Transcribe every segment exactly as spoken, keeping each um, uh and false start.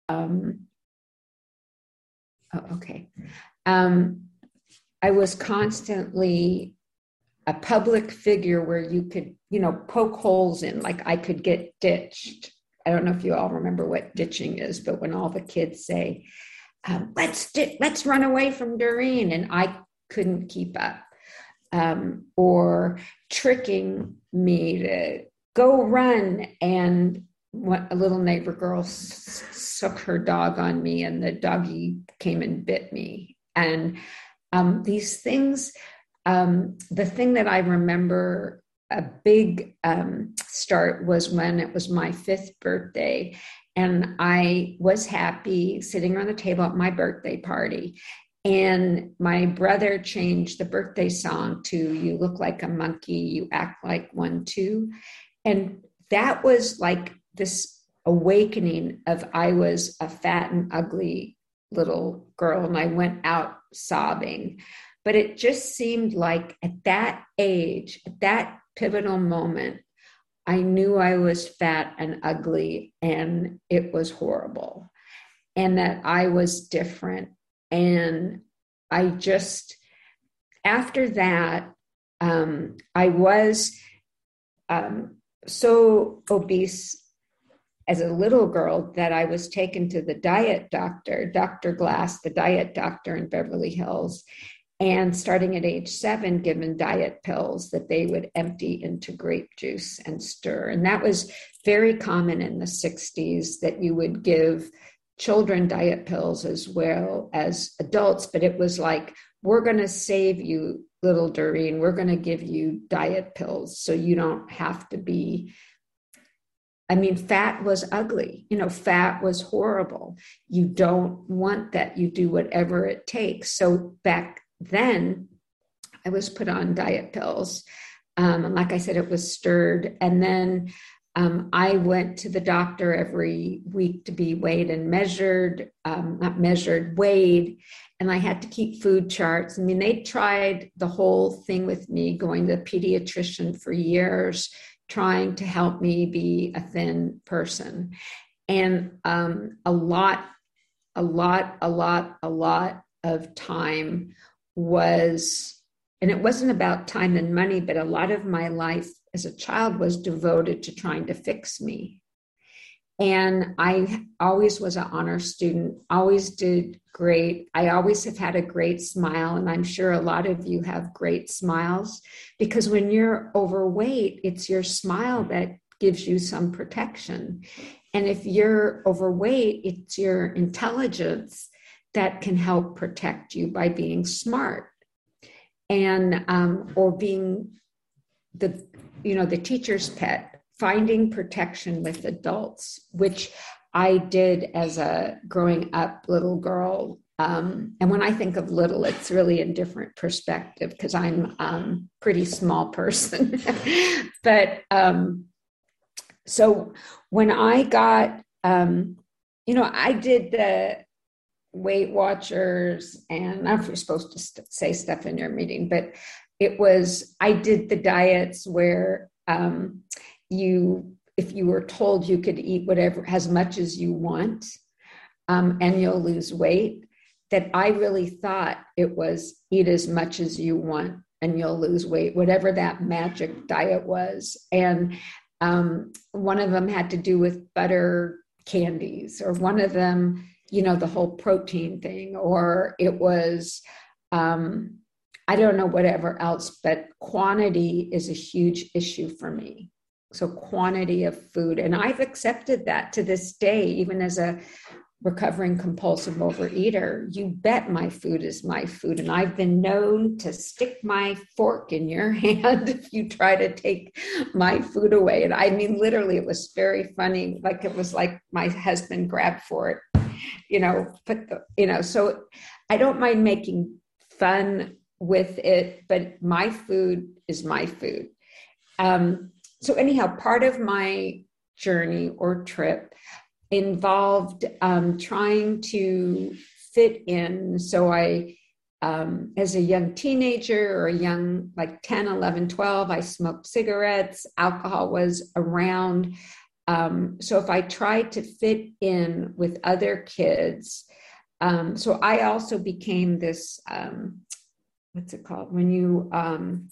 um, oh, okay. Um, I was constantly a public figure where you could, you know, poke holes in, like I could get ditched. I don't know if you all remember what ditching is, but when all the kids say, um, let's, di- let's run away from Doreen, and I couldn't keep up. Um, or tricking me to go run, and what, a little neighbor girl s- suck her dog on me, and the doggy came and bit me. And um, these things, um, the thing that I remember a big um, start was when it was my fifth birthday, and I was happy sitting around the table at my birthday party. And my brother changed the birthday song to "You Look Like a Monkey, You Act Like One Too." And that was like this awakening of I was a fat and ugly little girl, and I went out sobbing. But it just seemed like at that age, at that pivotal moment, I knew I was fat and ugly, and it was horrible, and that I was different. And I just, after that, um, I was um, so obese as a little girl that I was taken to the diet doctor, Doctor Glass, the diet doctor in Beverly Hills, and starting at age seven, given diet pills that they would empty into grape juice and stir. And that was very common in the sixties, that you would give children diet pills as well as adults, but it was like, we're going to save you, little Doreen. We're going to give you diet pills so you don't have to be, I mean, fat was ugly, you know, fat was horrible. You don't want that. You do whatever it takes. So back then I was put on diet pills. Um, and like I said, it was stirred. And then Um, I went to the doctor every week to be weighed and measured, um, not measured, weighed, and I had to keep food charts. I mean, they tried the whole thing with me, going to the pediatrician for years, trying to help me be a thin person. And um, a lot, a lot, a lot, a lot of time was, and it wasn't about time and money, but a lot of my life as a child was devoted to trying to fix me. And I always was an honor student, always did great. I always have had a great smile. And I'm sure a lot of you have great smiles, because when you're overweight, it's your smile that gives you some protection. And if you're overweight, it's your intelligence that can help protect you by being smart, and um, or being the, you know, the teacher's pet, finding protection with adults, which I did as a growing up little girl. Um, and when I think of little, it's really in different perspective, because I'm um, pretty small person. But um, so when I got, um, you know, I did the Weight Watchers, and I don't know if you're supposed to st- say stuff in your meeting, but it was, I did the diets where um, you, if you were told you could eat whatever, as much as you want, um, and you'll lose weight, that I really thought it was eat as much as you want and you'll lose weight, whatever that magic diet was. And um, one of them had to do with butter candies, or one of them, you know, the whole protein thing, or it was, um, I don't know, whatever else, but quantity is a huge issue for me. So quantity of food. And I've accepted that to this day, even as a recovering compulsive overeater. You bet my food is my food. And I've been known to stick my fork in your hand if you try to take my food away. And I mean, literally, it was very funny. Like, it was like my husband grabbed for it, you know, put the, you know, so I don't mind making fun with it, but my food is my food. Um, so anyhow, part of my journey or trip involved um, trying to fit in. So I, um, as a young teenager, or a young, like ten, eleven, twelve, I smoked cigarettes. Alcohol was around. Um, so if I tried to fit in with other kids, um, so I also became this, um, what's it called? When you um,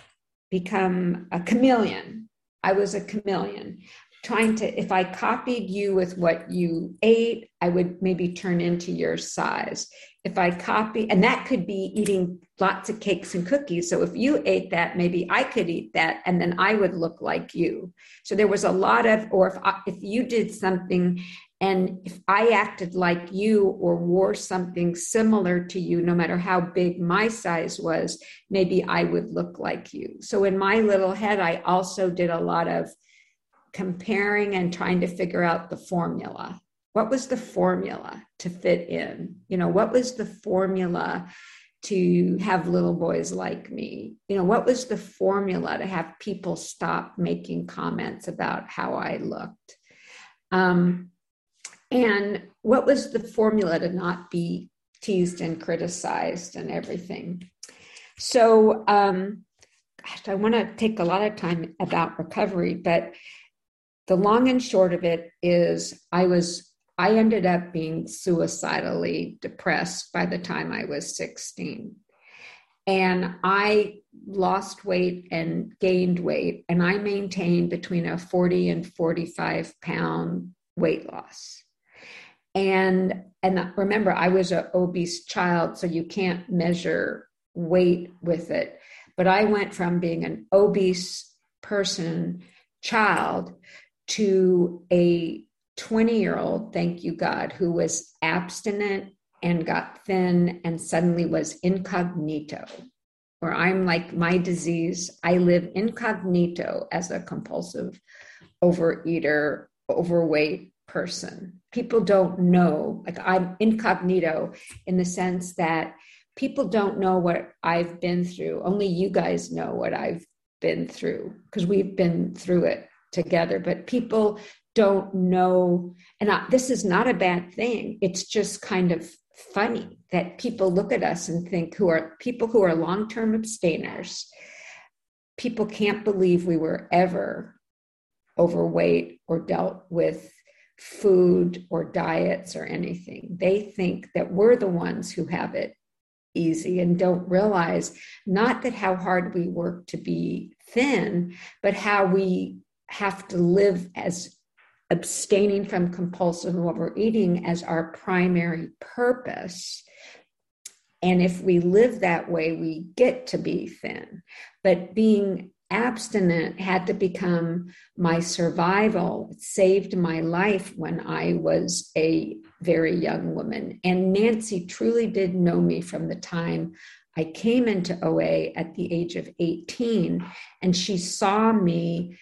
become a chameleon. I was a chameleon. Trying to, if I copied you with what you ate, I would maybe turn into your size. If I copy, and that could be eating lots of cakes and cookies. So if you ate that, maybe I could eat that, and then I would look like you. So there was a lot of, or if I, if you did something, and if I acted like you or wore something similar to you, no matter how big my size was, maybe I would look like you. So in my little head, I also did a lot of comparing and trying to figure out the formula. What was the formula to fit in? You know, what was the formula to have little boys like me? You know, what was the formula to have people stop making comments about how I looked? Um, and what was the formula to not be teased and criticized and everything? So, um, gosh, I want to take a lot of time about recovery, but the long and short of it is I was, I ended up being suicidally depressed by the time I was sixteen. And I lost weight and gained weight, and I maintained between a forty and forty-five pound weight loss. And, and remember, I was an obese child, so you can't measure weight with it. But I went from being an obese person, child, to a twenty-year-old, thank you, God, who was abstinent and got thin and suddenly was incognito, where I'm like my disease. I live incognito as a compulsive overeater, overweight person. People don't know, like I'm incognito in the sense that people don't know what I've been through. Only you guys know what I've been through because we've been through it together, but people don't know. And I, this is not a bad thing. It's just kind of funny that people look at us and think who are people who are long-term abstainers. People can't believe we were ever overweight or dealt with food or diets or anything. They think that we're the ones who have it easy and don't realize not that how hard we work to be thin, but how we have to live as abstaining from compulsive overeating as our primary purpose. And if we live that way, we get to be thin. But being abstinent had to become my survival. It saved my life when I was a very young woman. And Nancy truly did know me from the time I came into O A at the age of eighteen, and she saw me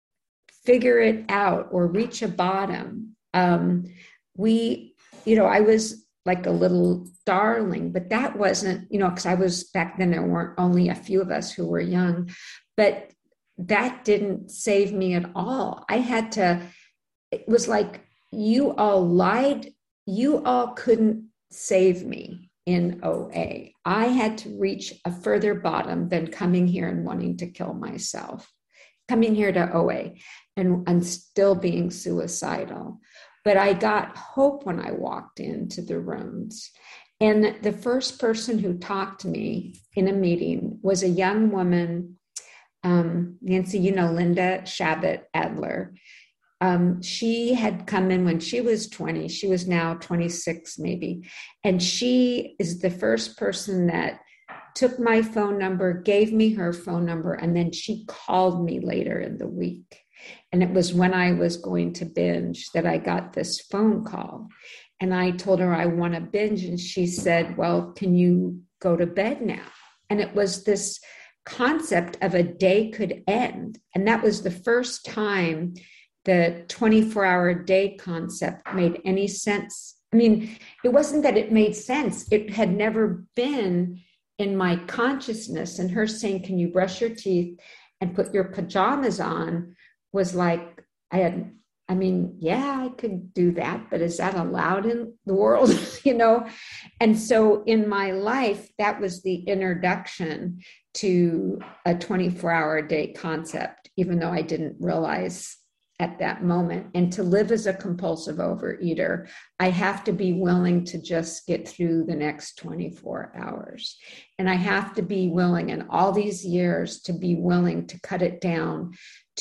figure it out or reach a bottom. Um, we, you know, I was like a little darling, but that wasn't, you know, because I was back then, there weren't only a few of us who were young, but that didn't save me at all. I had to, it was like, you all lied. You all couldn't save me in O A. I had to reach a further bottom than coming here and wanting to kill myself. Coming here to O A and, and still being suicidal. But I got hope when I walked into the rooms. And the first person who talked to me in a meeting was a young woman, um, Nancy, you know, Linda Shabbat Adler. Um, she had come in when she was twenty. She was now twenty-six maybe. And she is the first person that took my phone number, gave me her phone number, and then she called me later in the week. And it was when I was going to binge that I got this phone call. And I told her I want to binge. And she said, well, can you go to bed now? And it was this concept of a day could end. And that was the first time the twenty-four hour day concept made any sense. I mean, it wasn't that it made sense. It had never been in my consciousness. And her saying, can you brush your teeth and put your pajamas on was like, I had, I mean, yeah, I could do that, but is that allowed in the world? you know? And so in my life, that was the introduction to a twenty-four hour day concept, even though I didn't realize at that moment. And to live as a compulsive overeater, I have to be willing to just get through the next twenty-four hours. And I have to be willing in all these years to be willing to cut it down,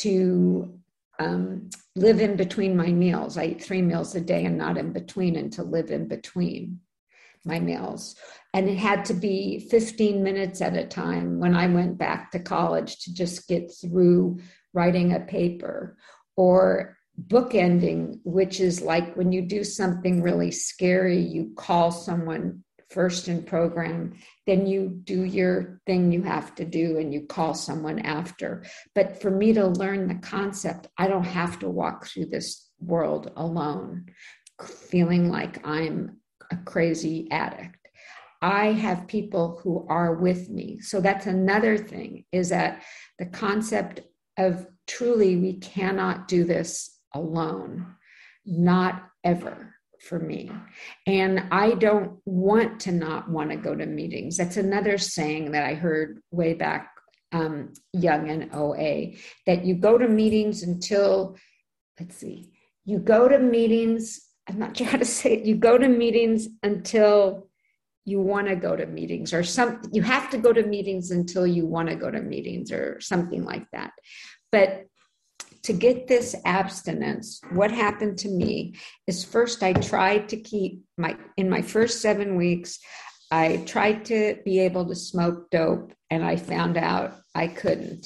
to um, live in between my meals. I eat three meals a day and not in between, and to live in between my meals. And it had to be fifteen minutes at a time when I went back to college to just get through writing a paper, or bookending, which is like when you do something really scary, you call someone first in program, then you do your thing you have to do and you call someone after. But for me to learn the concept, I don't have to walk through this world alone, feeling like I'm a crazy addict. I have people who are with me. So that's another thing, is that the concept of truly, we cannot do this alone, not ever for me. And I don't want to not want to go to meetings. That's another saying that I heard way back um, young in O A, that you go to meetings until, let's see, you go to meetings, I'm not sure how to say it, you go to meetings until you want to go to meetings, or some, you have to go to meetings until you want to go to meetings, or something like that. But to get this abstinence, what happened to me is, first I tried to keep my, in my first seven weeks, I tried to be able to smoke dope, and I found out I couldn't,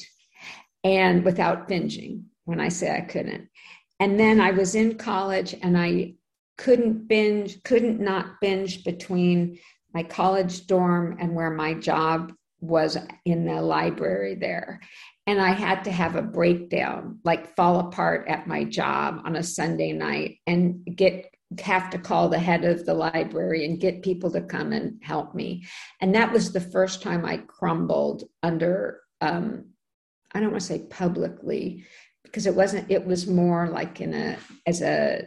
and without binging, when I say I couldn't. And then I was in college and I couldn't binge, couldn't not binge between my college dorm and where my job was in the library there. And I had to have a breakdown, like fall apart at my job on a Sunday night and get have to call the head of the library and get people to come and help me. And that was the first time I crumbled under, um, I don't want to say publicly, because it wasn't, it was more like in a, as a,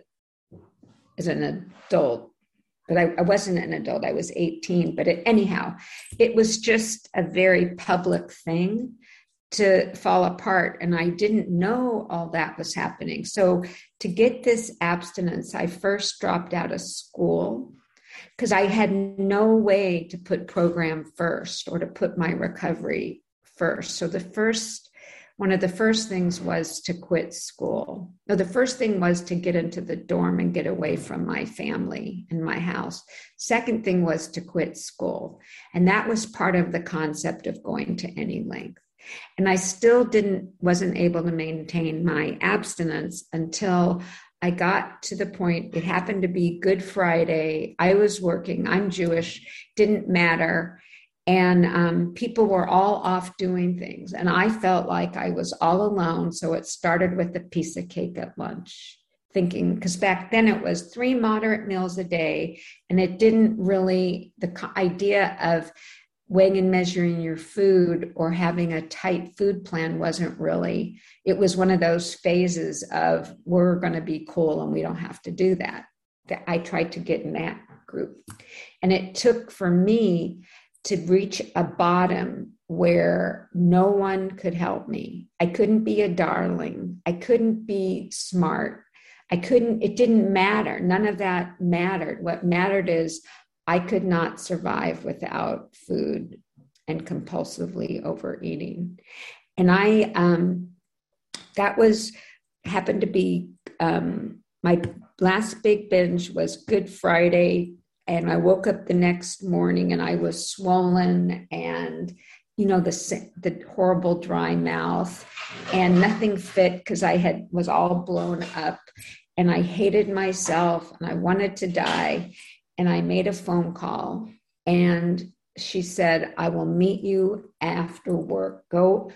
as an adult, but I, I wasn't an adult, I was eighteen, but it, anyhow, it was just a very public thing to fall apart. And I didn't know all that was happening. So to get this abstinence, I first dropped out of school because I had no way to put program first or to put my recovery first. So the first, one of the first things was to quit school. No, the first thing was to get into the dorm and get away from my family and my house. Second thing was to quit school. And that was part of the concept of going to any length. And I still didn't, wasn't able to maintain my abstinence until I got to the point, it happened to be Good Friday. I was working, I'm Jewish, didn't matter. And um, people were all off doing things. And I felt like I was all alone. So it started with a piece of cake at lunch, thinking, because back then it was three moderate meals a day. And it didn't really, the idea of weighing and measuring your food or having a tight food plan wasn't really, it was one of those phases of we're going to be cool and we don't have to do that. That I tried to get in that group. And it took for me to reach a bottom where no one could help me. I couldn't be a darling. I couldn't be smart. I couldn't, it didn't matter. None of that mattered. What mattered is I could not survive without food and compulsively overeating. And I, um, that was, happened to be, um, my last big binge was Good Friday. And I woke up the next morning and I was swollen and, you know, the, the horrible dry mouth and nothing fit because I had, was all blown up and I hated myself and I wanted to die. And I made a phone call and she said, I will meet you after work. Go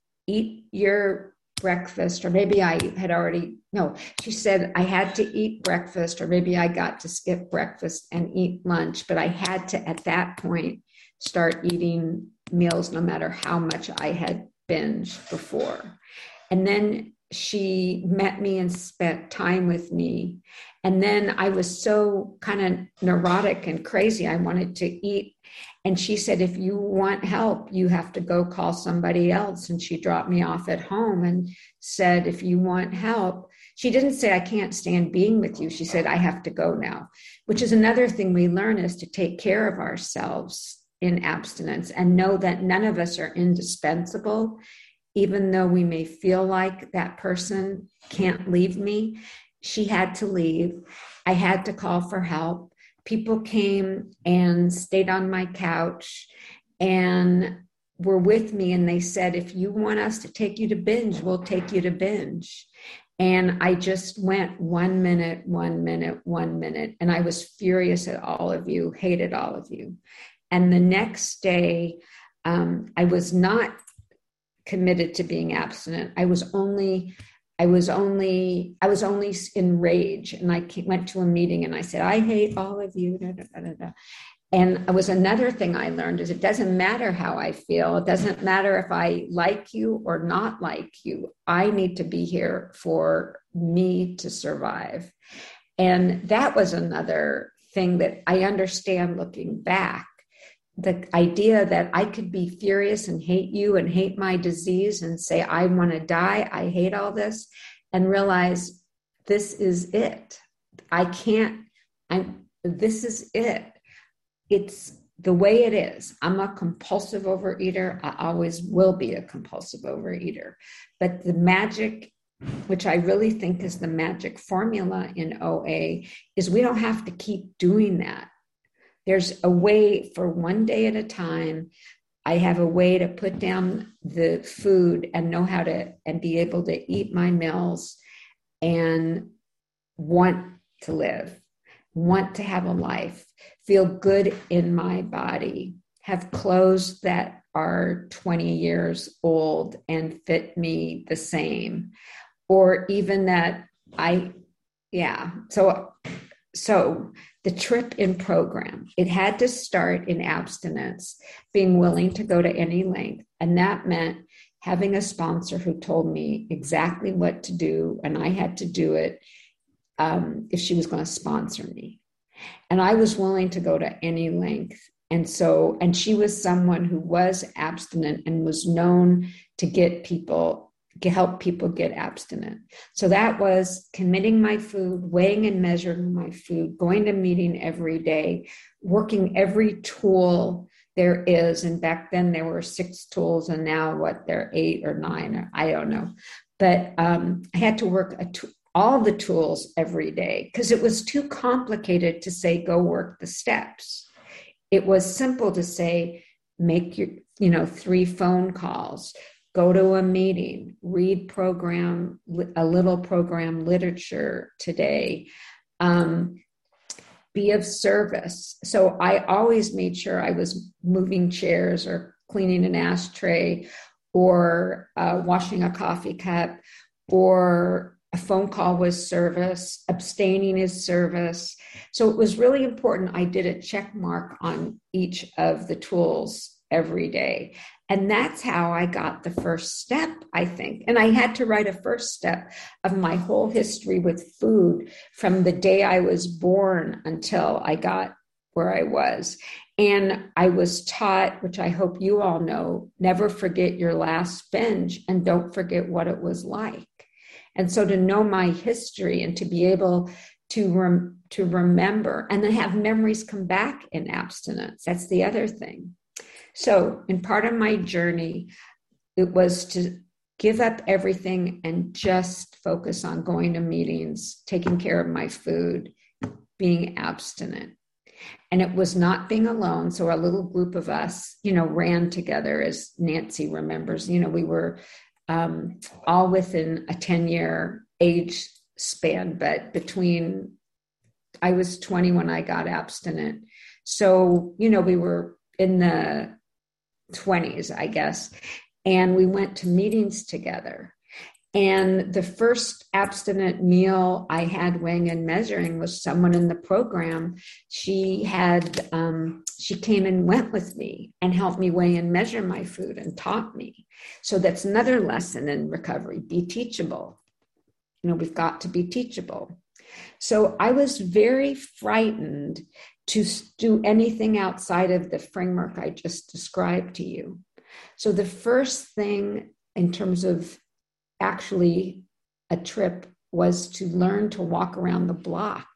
eat your breakfast. Or maybe I had already, no, she said I had to eat breakfast, or maybe I got to skip breakfast and eat lunch. But I had to, at that point, start eating meals no matter how much I had binged before. And then she met me and spent time with me. And then I was so kind of neurotic and crazy. I wanted to eat. And she said, if you want help, you have to go call somebody else. And she dropped me off at home and said, if you want help, She didn't say, I can't stand being with you. She said, I have to go now, which is another thing we learn, is to take care of ourselves in abstinence and know that none of us are indispensable. Even though we may feel like that person can't leave me, she had to leave. I had to call for help. People came and stayed on my couch and were with me. And they said, if you want us to take you to binge, we'll take you to binge. And I just went one minute, one minute, one minute. And I was furious at all of you, hated all of you. And the next day, um, I was not committed to being abstinent. I was only, I was only, I was only in rage. And I went to a meeting and I said, I hate all of you. Da, da, da, da, da. And it was another thing I learned is it doesn't matter how I feel. It doesn't matter if I like you or not like you. I need to be here for me to survive. And that was another thing that I understand looking back. The idea that I could be furious and hate you and hate my disease and say, I want to die, I hate all this, and realize this is it. I can't, I'm, this is it. It's the way it is. I'm a compulsive overeater. I always will be a compulsive overeater. But the magic, which I really think is the magic formula in O A, is we don't have to keep doing that. There's a way for one day at a time. I have a way to put down the food and know how to, and be able to eat my meals and want to live, want to have a life, feel good in my body, have clothes that are twenty years old and fit me the same, or even that I, yeah. So, so the trip in program, it had to start in abstinence, being willing to go to any length. And that meant having a sponsor who told me exactly what to do. And I had to do it um, if she was going to sponsor me. And I was willing to go to any length. And so, and she was someone who was abstinent and was known to get people, to help people get abstinent. So that was committing my food, weighing and measuring my food, going to meeting every day, working every tool there is. And back then there were six tools, and now what, there are eight or nine, or I don't know. But um, I had to work a t- all the tools every day because it was too complicated to say, go work the steps. It was simple to say, make your, you know, three phone calls, go to a meeting, read program, a little program literature today, um, be of service. So I always made sure I was moving chairs or cleaning an ashtray or uh, washing a coffee cup, or a phone call was service, abstaining is service. So it was really important. I did a check mark on each of the tools every day. And that's how I got the first step, I think. And I had to write a first step of my whole history with food from the day I was born until I got where I was. And I was taught, which I hope you all know, never forget your last binge and don't forget what it was like. And so to know my history and to be able to rem- to remember and then have memories come back in abstinence, that's the other thing. So in part of my journey, it was to give up everything and just focus on going to meetings, taking care of my food, being abstinent. And it was not being alone. So a little group of us, you know, ran together, as Nancy remembers. You know, we were um, all within a ten-year age span, but between, I was twenty when I got abstinent. So, you know, we were in the twenties, I guess. And we went to meetings together. And the first abstinent meal I had weighing and measuring was someone in the program. She had, um, she came and went with me and helped me weigh and measure my food and taught me. So that's another lesson in recovery, be teachable. You know, we've got to be teachable. So I was very frightened to do anything outside of the framework I just described to you. So the first thing in terms of actually a trip was to learn to walk around the block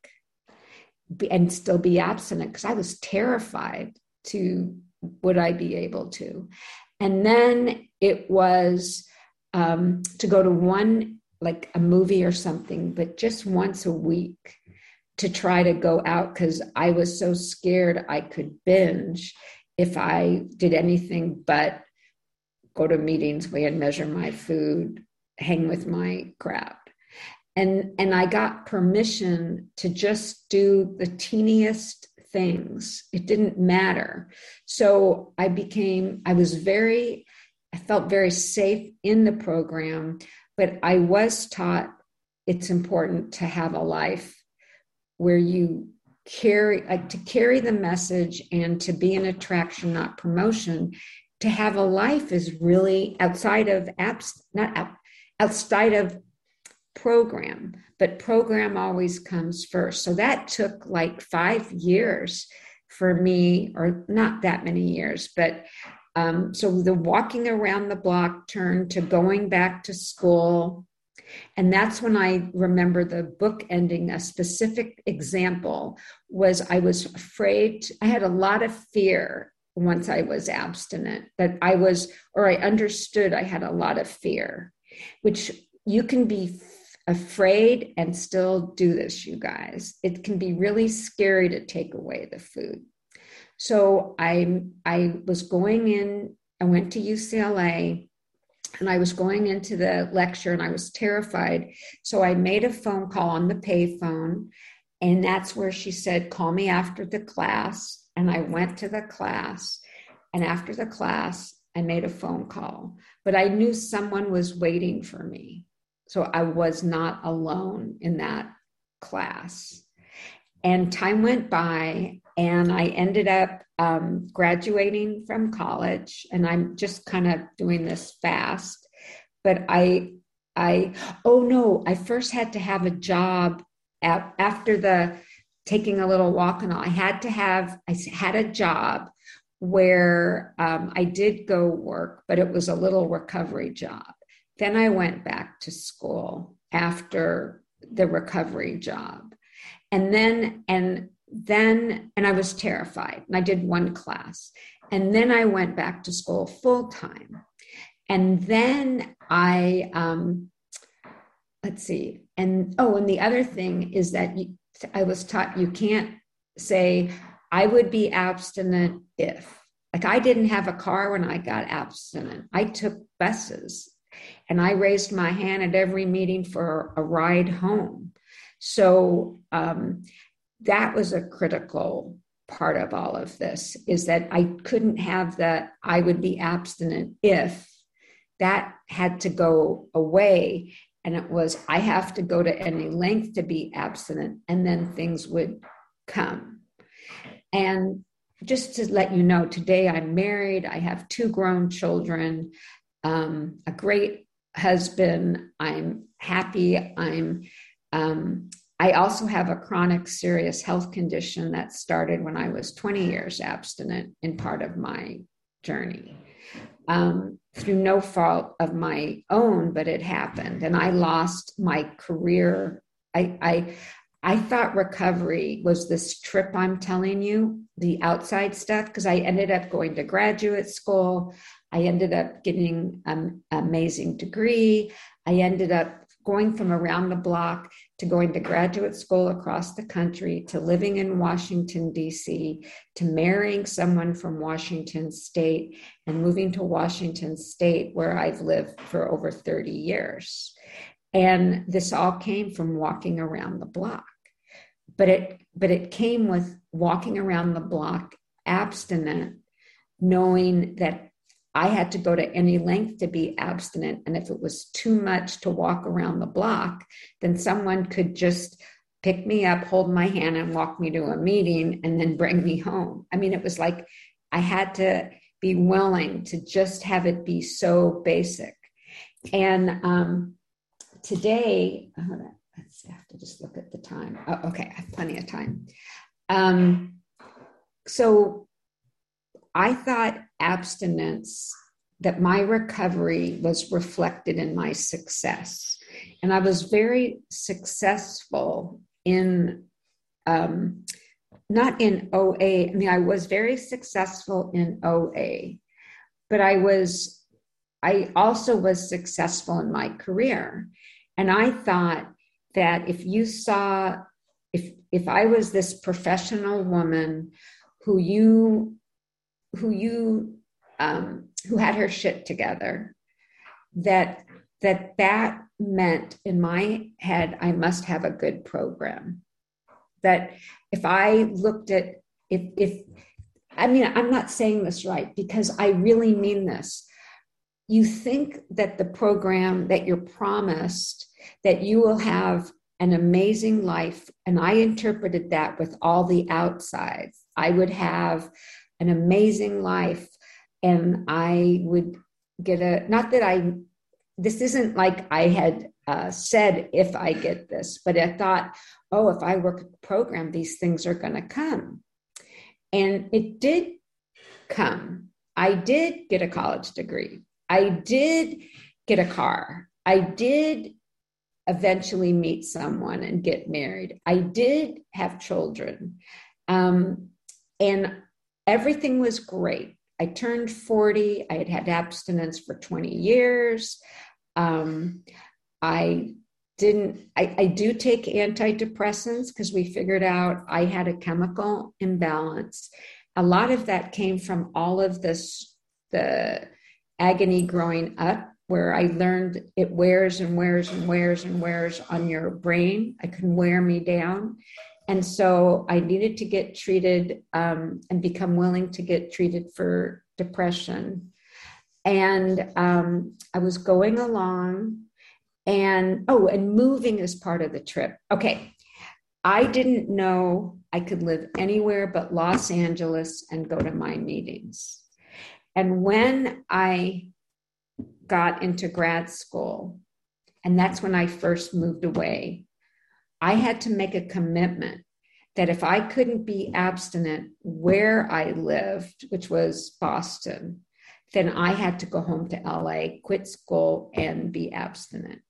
and still be abstinent, because I was terrified to would I be able to. And then it was um, to go to one, like a movie or something, but just once a week, to try to go out, because I was so scared I could binge if I did anything but go to meetings, weigh and measure my food, hang with my crowd. And, and I got permission to just do the teeniest things. It didn't matter. So I became, I was very, I felt very safe in the program, but I was taught it's important to have a life where you carry, like to carry the message and to be an attraction, not promotion. To have a life is really outside of apps, not out, outside of program, but program always comes first. So that took like five years for me, or not that many years, but um, so the walking around the block turned to going back to school. And that's when I remember the book ending. A specific example was I was afraid, I had a lot of fear once I was abstinent, that I was, or I understood I had a lot of fear, which you can be afraid and still do this, you guys. It can be really scary to take away the food. So I, I was going in, I went to U C L A, and I was going into the lecture and I was terrified. So I made a phone call on the payphone, and that's where she said, call me after the class. And I went to the class, and after the class, I made a phone call, but I knew someone was waiting for me. So I was not alone in that class. And time went by, and I ended up um, graduating from college. And I'm just kind of doing this fast. But I, I, oh no, I first had to have a job at, after the taking a little walk and all. I had to have, I had a job where um, I did go work, but it was a little recovery job. Then I went back to school after the recovery job. And then, and then, and I was terrified, and I did one class. And then I went back to school full time. And then I, um, let's see. And, oh, and the other thing is that you, I was taught you can't say, I would be abstinent if, like I didn't have a car when I got abstinent. I took buses, and I raised my hand at every meeting for a ride home. So um, that was a critical part of all of this, is that I couldn't have that I would be abstinent if. That had to go away. And it was, I have to go to any length to be abstinent, and then things would come. And just to let you know, today I'm married. I have two grown children, um, a great husband. I'm happy. I'm, um, I also have a chronic serious health condition that started when I was twenty years abstinent in part of my journey. Um, through no fault of my own, but it happened. And I lost my career. I, I, I thought recovery was this trip I'm telling you, the outside stuff, because I ended up going to graduate school. I ended up getting an amazing degree. I ended up going from around the block to going to graduate school across the country, to living in Washington, D C, to marrying someone from Washington State, and moving to Washington State, where I've lived for over thirty years. And this all came from walking around the block. But it, but it came with walking around the block abstinent, knowing that I had to go to any length to be abstinent. And if it was too much to walk around the block, then someone could just pick me up, hold my hand, and walk me to a meeting, and then bring me home. I mean, it was like I had to be willing to just have it be so basic. And um, today, oh, let's have to just look at the time. Oh, okay, I have plenty of time. Um, so I thought abstinence that my recovery was reflected in my success. And I was very successful in, um, not in O A. I mean, I was very successful in O A, but I was, I also was successful in my career. And I thought that if you saw, if if I was this professional woman who you, who you, um, who had her shit together, that that that meant in my head I must have a good program. That if I looked at if if I mean I'm not saying this right because I really mean this. You think that the program that you're promised that you will have an amazing life, and I interpreted that with all the outsides. I would have an amazing life, and I would get a, not that I, this isn't like I had uh, said if I get this, but I thought, oh, if I work at the program, these things are going to come. And it did come. I did get a college degree. I did get a car. I did eventually meet someone and get married. I did have children. Um, and everything was great. I turned forty. I had had abstinence for twenty years. Um, I didn't, I, I do take antidepressants because we figured out I had a chemical imbalance. A lot of that came from all of this, the agony growing up, where I learned it wears and wears and wears and wears on your brain. It can wear me down. And so I needed to get treated um, and become willing to get treated for depression. And um, I was going along and, oh, and moving is part of the trip. Okay. I didn't know I could live anywhere but Los Angeles and go to my meetings. And when I got into grad school, and that's when I first moved away, I had to make a commitment that if I couldn't be abstinent where I lived, which was Boston, then I had to go home to L A, quit school, and be abstinent.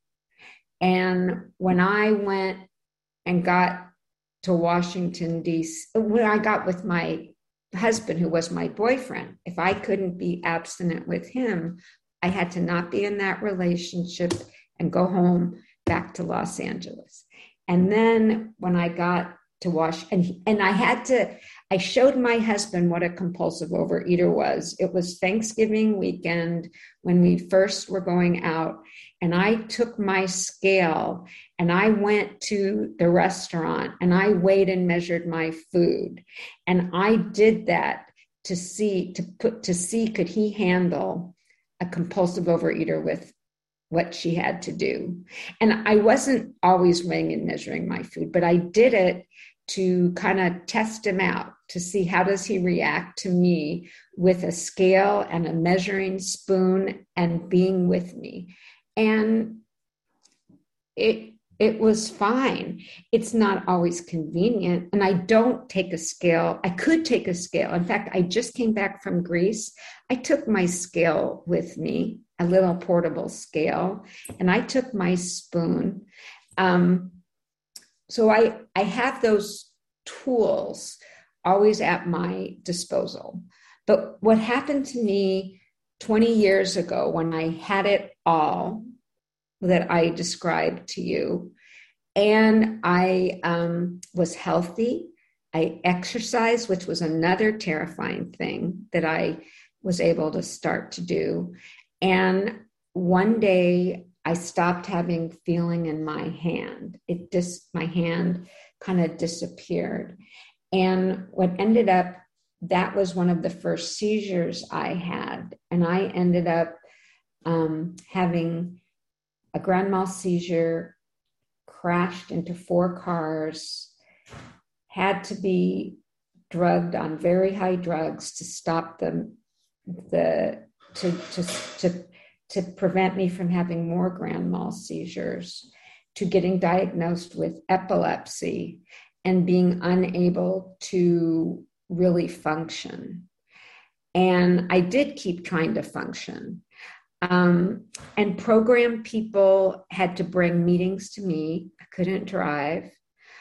And when I went and got to Washington, D C, when I got with my husband, who was my boyfriend, if I couldn't be abstinent with him, I had to not be in that relationship and go home back to Los Angeles. And then when I got to Wash, and, and I had to, I showed my husband what a compulsive overeater was. It was Thanksgiving weekend when we first were going out, and I took my scale and I went to the restaurant and I weighed and measured my food. And I did that to see, to put, to see, could he handle a compulsive overeater with what she had to do. And I wasn't always weighing and measuring my food, but I did it to kind of test him out, to see how does he react to me with a scale and a measuring spoon and being with me. And it it was fine. It's not always convenient. And I don't take a scale. I could take a scale. In fact, I just came back from Greece. I took my scale with me, a little portable scale, and I took my spoon. Um, so I, I have those tools always at my disposal. But what happened to me twenty years ago when I had it all that I described to you, and I um, was healthy, I exercised, which was another terrifying thing that I was able to start to do. And one day I stopped having feeling in my hand. It just, my hand kind of disappeared. And what ended up, that was one of the first seizures I had. And I ended up um, having a grand mal seizure, crashed into four cars, had to be drugged on very high drugs to stop them, the to to to to prevent me from having more grand mal seizures, to getting diagnosed with epilepsy and being unable to really function. And I did keep trying to function. Um, and program people had to bring meetings to me. I couldn't drive.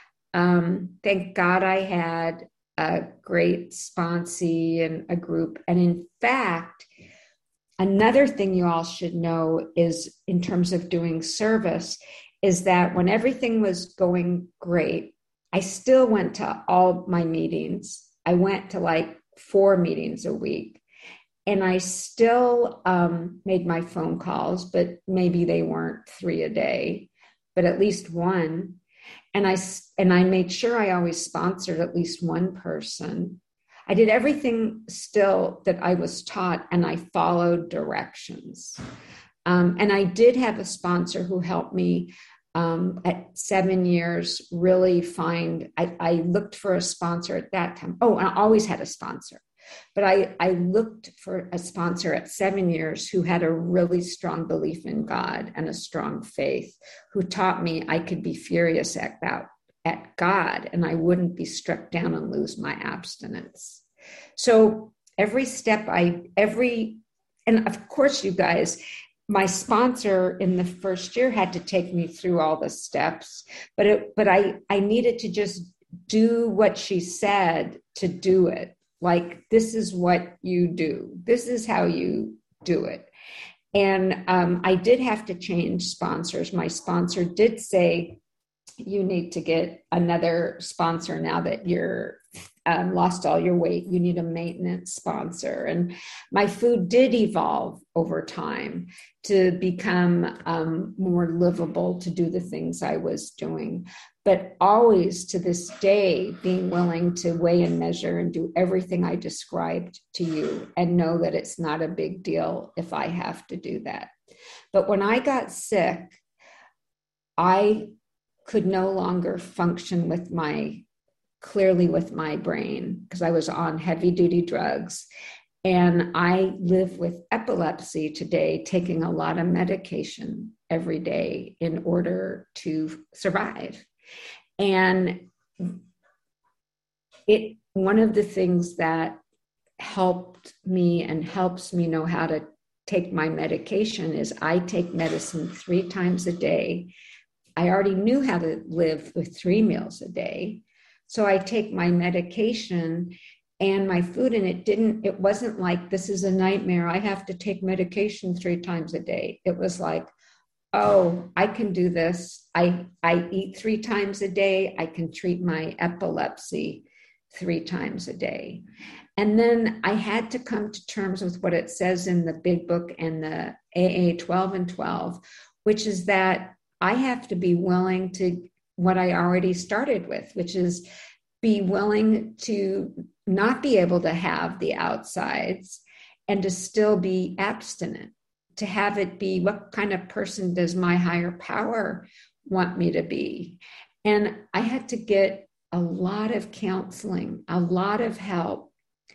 Um, thank God I had a great sponsee and a group. And in fact, another thing you all should know is, in terms of doing service, is that when everything was going great, I still went to all my meetings. I went to like four meetings a week. And I still um, made my phone calls, but maybe they weren't three a day, but at least one. And I, and I made sure I always sponsored at least one person. I did everything still that I was taught, and I followed directions. Um, and I did have a sponsor who helped me um, at seven years really find, I, I looked for a sponsor at that time. Oh, and I always had a sponsor. But I, I looked for a sponsor at seven years who had a really strong belief in God and a strong faith, who taught me I could be furious at, about, at God and I wouldn't be struck down and lose my abstinence. So every step I, every, and of course, you guys, my sponsor in the first year had to take me through all the steps, but it, but I, I needed to just do what she said to do it. Like, this is what you do. This is how you do it. And um, I did have to change sponsors. My sponsor did say, you need to get another sponsor now that you're um, lost all your weight. You need a maintenance sponsor. And my food did evolve over time to become um, more livable, to do the things I was doing. But always to this day, being willing to weigh and measure and do everything I described to you, and know that it's not a big deal if I have to do that. But when I got sick, I could no longer function with my, clearly with my brain, because I was on heavy duty drugs. And I live with epilepsy today, taking a lot of medication every day in order to survive. And it, one of the things that helped me and helps me know how to take my medication is I take medicine three times a day. I already knew how to live with three meals a day. So I take my medication and my food, and it didn't, it wasn't like, this is a nightmare, I have to take medication three times a day. It was like, oh, I can do this. I, I eat three times a day. I can treat my epilepsy three times a day. And then I had to come to terms with what it says in the Big Book and the A A twelve and twelve, which is that I have to be willing to what I already started with, which is be willing to not be able to have the outsides and to still be abstinent, to have it be, what kind of person does my higher power want me to be? And I had to get a lot of counseling, a lot of help,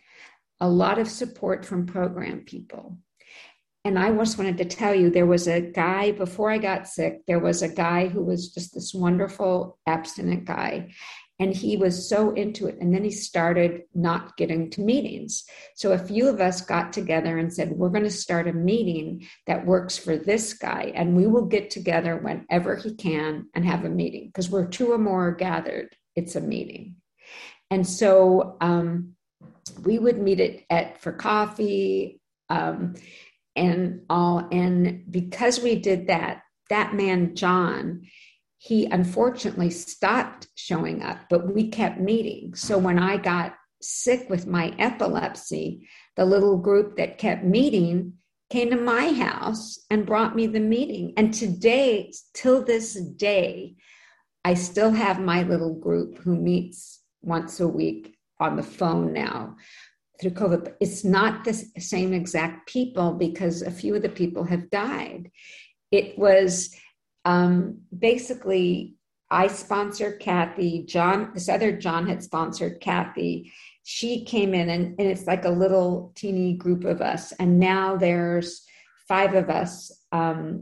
a lot of support from program people. And I just wanted to tell you, there was a guy, before I got sick, there was a guy who was just this wonderful abstinent guy. And he was so into it. And then he started not getting to meetings. So a few of us got together and said, we're going to start a meeting that works for this guy. And we will get together whenever he can and have a meeting, because where two or more are gathered, it's a meeting. And so um, we would meet it at for coffee um, and all. And because we did that, that man, John, he unfortunately stopped showing up, but we kept meeting. So when I got sick with my epilepsy, the little group that kept meeting came to my house and brought me the meeting. And today, till this day, I still have my little group who meets once a week on the phone now through COVID. But it's not the same exact people, because a few of the people have died. It was Um, basically, I sponsored Kathy. John, this other John had sponsored Kathy. She came in, and, and it's like a little teeny group of us. And now there's five of us um,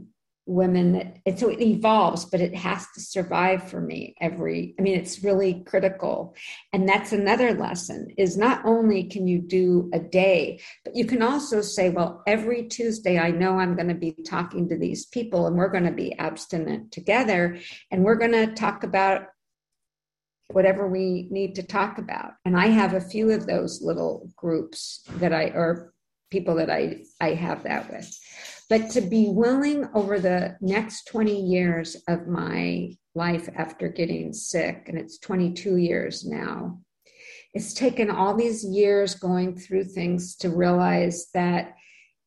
women that it, so it evolves, but it has to survive for me every, I mean, it's really critical. And that's another lesson is not only can you do a day, but you can also say, well, every Tuesday, I know I'm going to be talking to these people and we're going to be abstinent together. And we're going to talk about whatever we need to talk about. And I have a few of those little groups that I, or people that I, I have that with. But to be willing over the next twenty years of my life after getting sick, and it's twenty-two years now, it's taken all these years going through things to realize that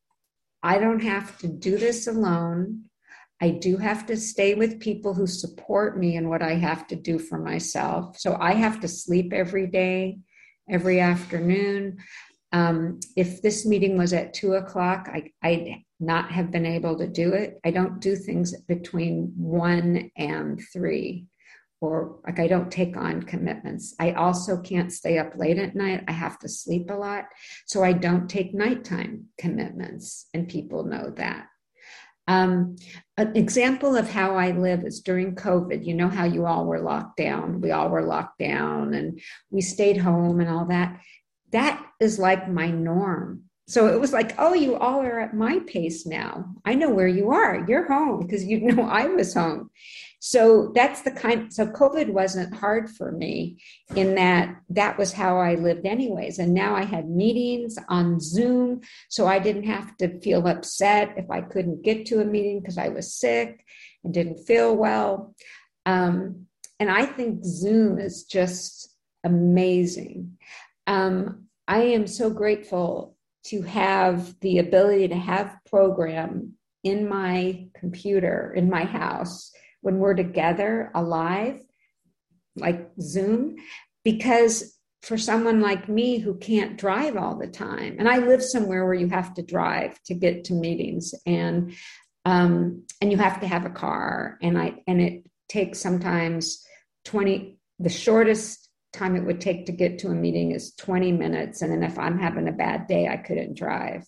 I don't have to do this alone. I do have to stay with people who support me in what I have to do for myself. So I have to sleep every day, every afternoon. Um, if this meeting was at two o'clock, I, I'd not have been able to do it. I don't do things between one and three, or like I don't take on commitments. I also can't stay up late at night. I have to sleep a lot. So I don't take nighttime commitments, and people know that. Um, an example of how I live is during COVID. You know how you all were locked down. We all were locked down and we stayed home and all that. That is like my norm. So it was like, oh, you all are at my pace now. I know where you are. You're home because you know I was home. So that's the kind, so COVID wasn't hard for me in that that was how I lived anyways. And now I had meetings on Zoom, so I didn't have to feel upset if I couldn't get to a meeting because I was sick and didn't feel well. Um, and I think Zoom is just amazing. Um, I am so grateful to have the ability to have program in my computer, in my house, when we're together alive, like Zoom, because for someone like me who can't drive all the time, and I live somewhere where you have to drive to get to meetings, and um, and you have to have a car, and I and it takes sometimes twenty, the shortest time it would take to get to a meeting is twenty minutes. And then if I'm having a bad day, I couldn't drive.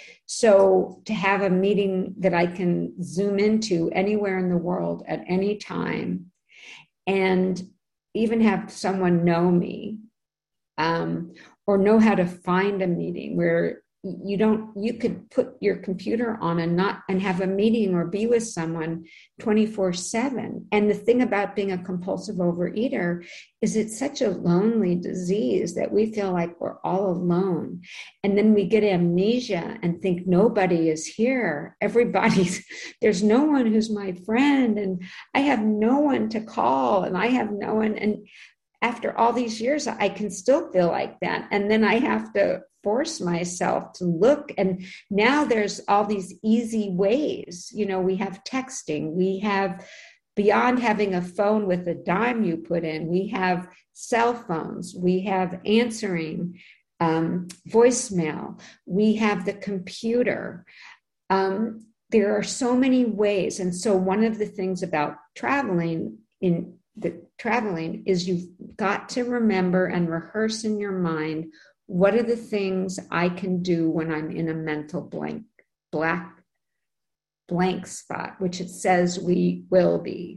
So to have a meeting that I can Zoom into anywhere in the world at any time, and even have someone know me, um, or know how to find a meeting where you don't, you could put your computer on and not, and have a meeting or be with someone twenty-four seven. And the thing about being a compulsive overeater is it's such a lonely disease that we feel like we're all alone. And then we get amnesia and think nobody is here. Everybody's, there's no one who's my friend, and I have no one to call, and I have no one. And after all these years, I can still feel like that. And then I have to force myself to look. And now there's all these easy ways. You know, we have texting, we have, beyond having a phone with a dime you put in, we have cell phones, we have answering, um, voicemail, we have the computer. Um, there are so many ways. And so one of the things about traveling in the traveling is you've got to remember and rehearse in your mind, what are the things I can do when I'm in a mental blank, black, blank spot, which it says we will be.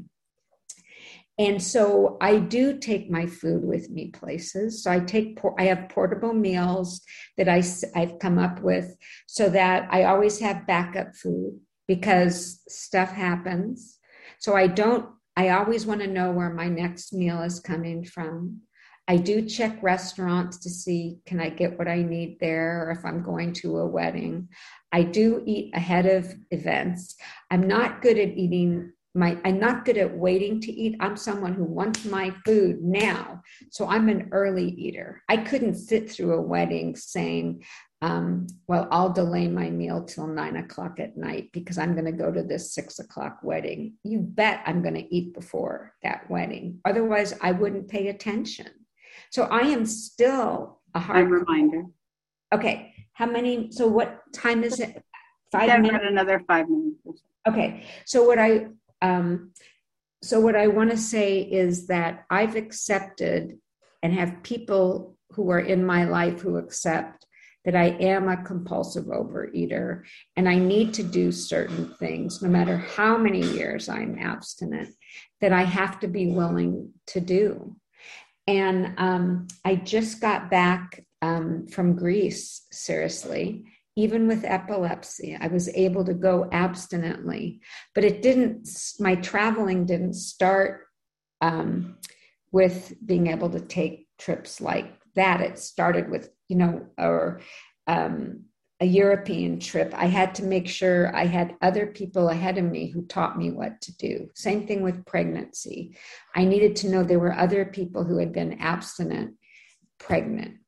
And so I do take my food with me places. So I take, I have portable meals that I, I've come up with so that I always have backup food because stuff happens. So I don't, I always want to know where my next meal is coming from. I do check restaurants to see, can I get what I need there, or if I'm going to a wedding. I do eat ahead of events. I'm not good at eating my, I'm not good at waiting to eat. I'm someone who wants my food now. So I'm an early eater. I couldn't sit through a wedding saying, um, well, I'll delay my meal till nine o'clock at night because I'm going to go to this six o'clock wedding. You bet I'm going to eat before that wedding. Otherwise, I wouldn't pay attention. So I am still a hard reminder. Okay. How many? So what time is it? Five yeah, minutes? Another five minutes. Okay. So what I, um, so what I want to say is that I've accepted and have people who are in my life who accept that I am a compulsive overeater and I need to do certain things, no matter how many years I'm abstinent, that I have to be willing to do. And um, I just got back um, from Greece, seriously. Even with epilepsy, I was able to go abstinently, but it didn't, my traveling didn't start um, with being able to take trips like that. It started with, you know, or um, a European trip. I had to make sure I had other people ahead of me who taught me what to do. Same thing with pregnancy. I needed to know there were other people who had been abstinent, pregnant.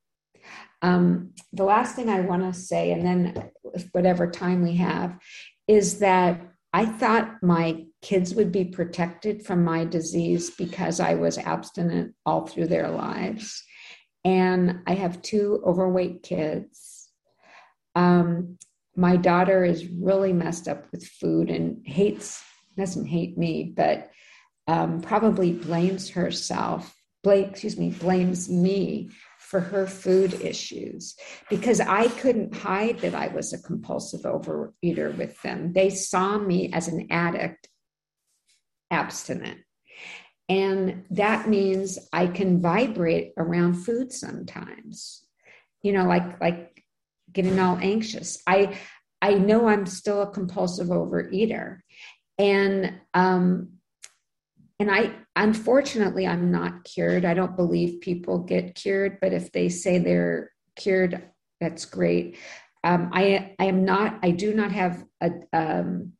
Um, the last thing I want to say, and then whatever time we have, is that I thought my kids would be protected from my disease because I was abstinent all through their lives. And I have two overweight kids. Um, my daughter is really messed up with food and hates, doesn't hate me, but um, probably blames herself, blame, excuse me, blames me for her food issues, because I couldn't hide that I was a compulsive overeater with them. They saw me as an addict, abstinent. And that means I can vibrate around food sometimes, you know, like, like getting all anxious. I, I know I'm still a compulsive overeater. And, um, And I, unfortunately, I'm not cured. I don't believe people get cured, but if they say they're cured, that's great. Um, I, I am not, I do not have a, um,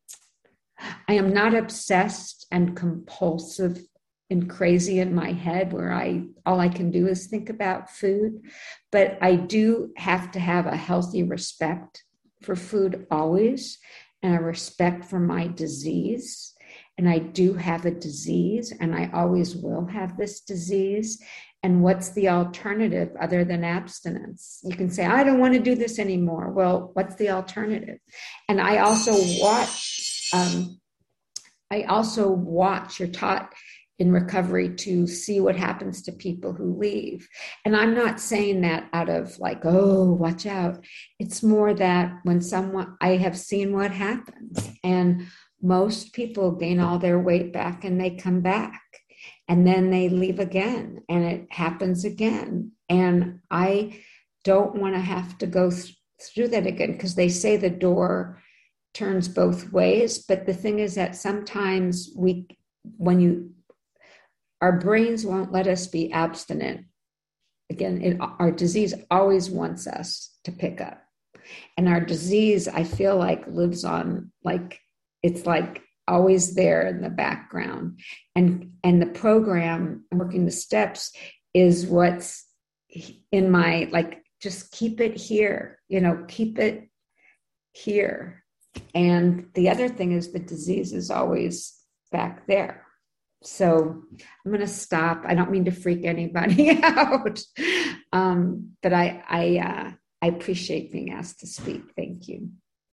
I am not obsessed and compulsive and crazy in my head where I, all I can do is think about food, but I do have to have a healthy respect for food always, and a respect for my disease. And I do have a disease, and I always will have this disease. And what's the alternative other than abstinence? You can say, I don't want to do this anymore. Well, what's the alternative? And I also watch, um, I also watch, you're taught in recovery to see what happens to people who leave. And I'm not saying that out of like, oh, watch out. It's more that when someone, I have seen what happens, and most people gain all their weight back and they come back, and then they leave again, and it happens again. And I don't want to have to go th- through that again, because they say the door turns both ways. But the thing is that sometimes we, when you, our brains won't let us be abstinent. Again, it, our disease always wants us to pick up. And our disease, I feel like, lives on, like, it's like always there in the background. And, and the program, working the steps, is what's in my, like, just keep it here, you know, keep it here. And the other thing is the disease is always back there. So I'm going to stop. I don't mean to freak anybody out, um, but I I, uh, I appreciate being asked to speak. Thank you.